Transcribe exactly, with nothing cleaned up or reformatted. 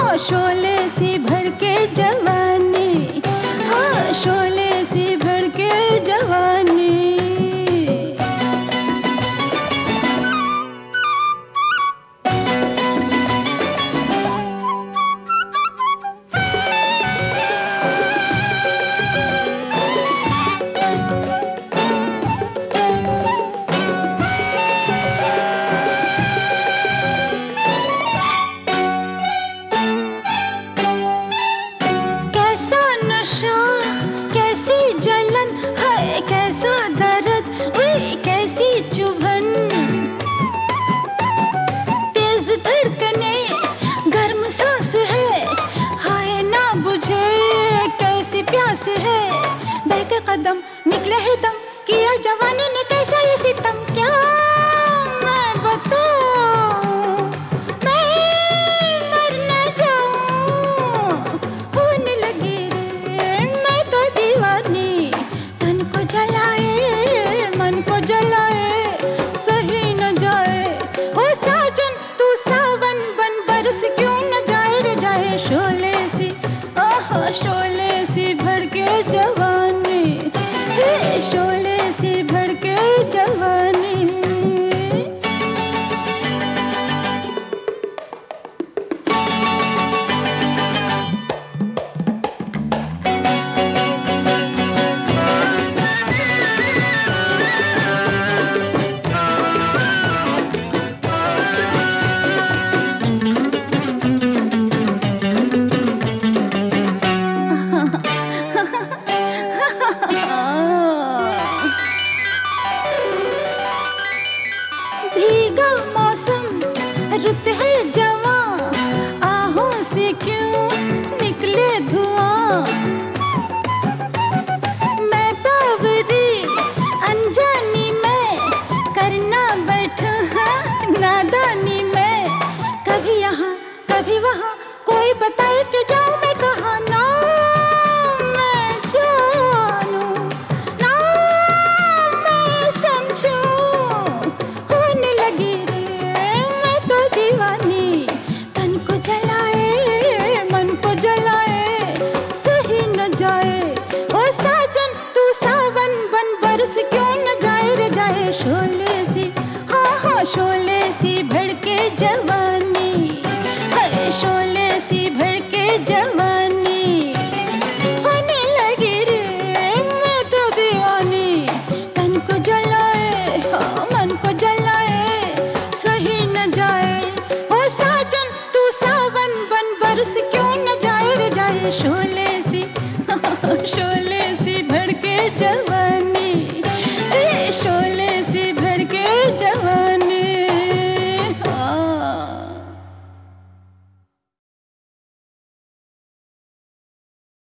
हाँ शोले सी भड़के जवानी, हाँ शोले सी भड़के जवानी। कदम निकले है दम, किया जवानी ने कैसा ये सितम, क्या मैं बताऊं, मैं मर न जाऊं, होने लगी रे मैं तो दीवानी। तन को जलाए मन को जलाए, सही न जाए ओ साजन तू सावन बन, बरस क्यों न जाए रे जाए। शोले सी आहा शोले सी भड़के जवानी, शोले सी भड़के जवानी। भीगा मौसम रुत है जवां, आहों से क्यों निकले धुआं। मैं बावरी अनजानी में करना बैठा हाँ नादानी में, कभी यहाँ कभी वहाँ कोई बताए कि जाऊँ मैं कहाँ। ना मैं जानूं ना मैं समझूं, होने लगी रे मैं तो दीवानी। तन को जलाए मन को जलाए, सही न जाए ओ साजन तू सावन बन, बरस क्यों न जाए रे जाए। शोले सी हाँ हाँ शोले सी भड़के जवानी, हरे शोले सी भड़के जवानी, होने लगी रे मैं तो दीवानी। तन को जलाए हाँ मन को जलाए, सही न जाए ओ साजन तू सावन बन, बरस क्यों न जाए रे जाए। शोले सी शोले